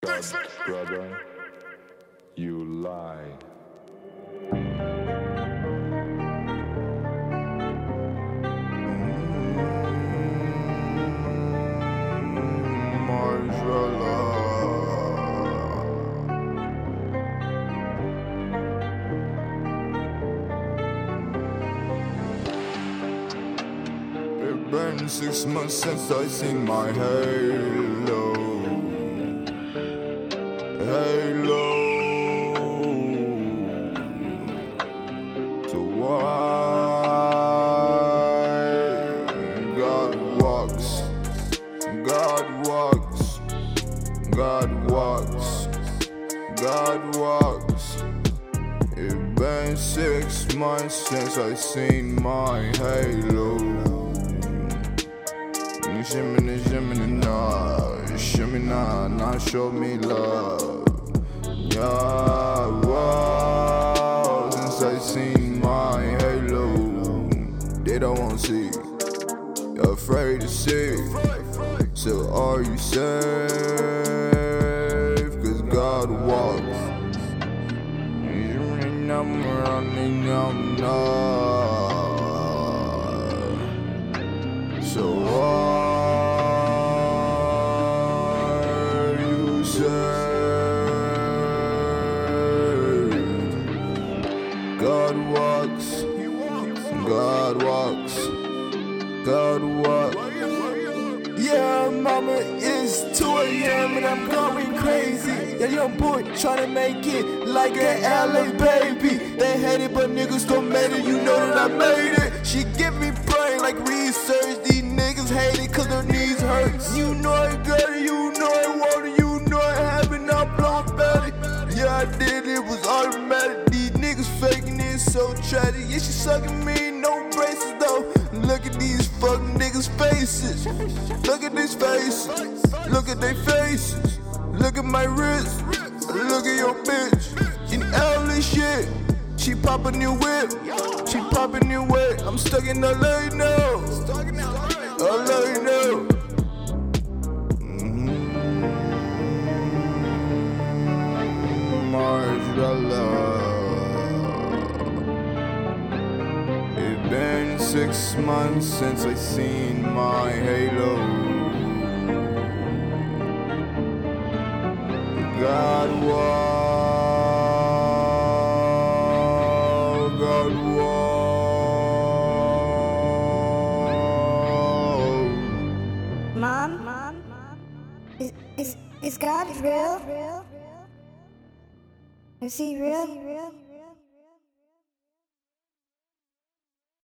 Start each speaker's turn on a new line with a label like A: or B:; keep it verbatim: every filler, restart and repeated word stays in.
A: God, brother, you lie.
B: It's been six months since I seen my halo. Halo. So why God walks, God walks, God walks, God walks. It's been six months since I seen my halo. Shimmy, shimmy, nah, shimmy, nah, nah, show me love. Yeah, wow, since I seen my halo, they don't want to see, you're afraid to see. So are you safe? Cause God walks. I'm running, I'm not. So are you safe? God walks, God walks, God walks.
C: Yeah, mama, it's two a m and I'm going crazy. Yeah, young boy tryna make it like an L A baby. They hate it, but niggas don't made it. You know that I made it. She give me brain like research. These niggas hate it cause their knees hurt. You know I got it, you know I want it, you know I have it, now blow belly. Yeah, I did, it was automatic. These niggas faking it, so tragic. Yeah, she sucking me, no braces though. Look at these fucking niggas' faces. Look at these faces. Look at their faces. Look at my wrist. Look at your bitch. In L A shit. She pop a new whip. She pop a new whip. I'm stuck in L A now. L A now.
B: Marshmallow. It's been six months since I seen my halo. God walk, God walk.
D: Mom, Mom, Mom, is is is God real? Is he real?